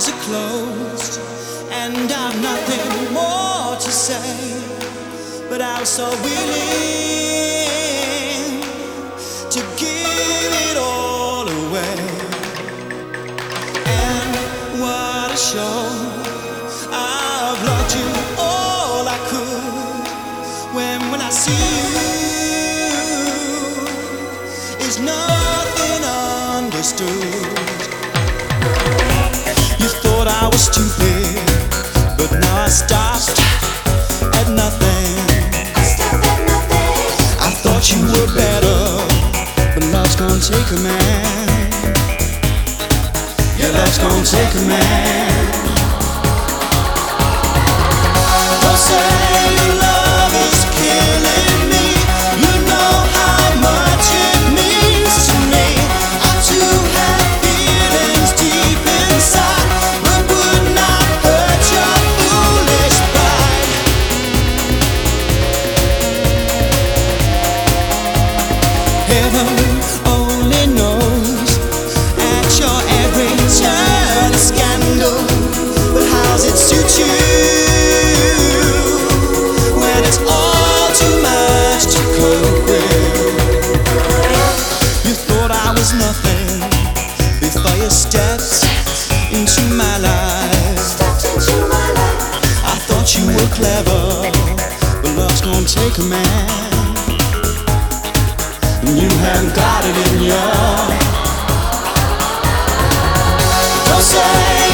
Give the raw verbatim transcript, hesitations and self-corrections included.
eyes are closed and I've nothing more to say, but I was so willing to give it all away. And what a show! I've loved you all I could. When when I see you, is nothing understood. You thought I was stupid, but now I stopped at nothing. I stopped at nothing. I thought you were better, but love's gonna take a man. Yeah, love's gonna take a man. Don't say your love is killing me. You know how much it means to me. I too have feelings deep inside, but would not hurt your foolish pride. Heaven only knows at your every turn a scandal, but how's it suit you when it's all too much to cope with? You thought I was nothing before you stepped into my life. Stepped into my life. I thought you were clever, but love's gonna take a man. And you haven't got it in you. Don't say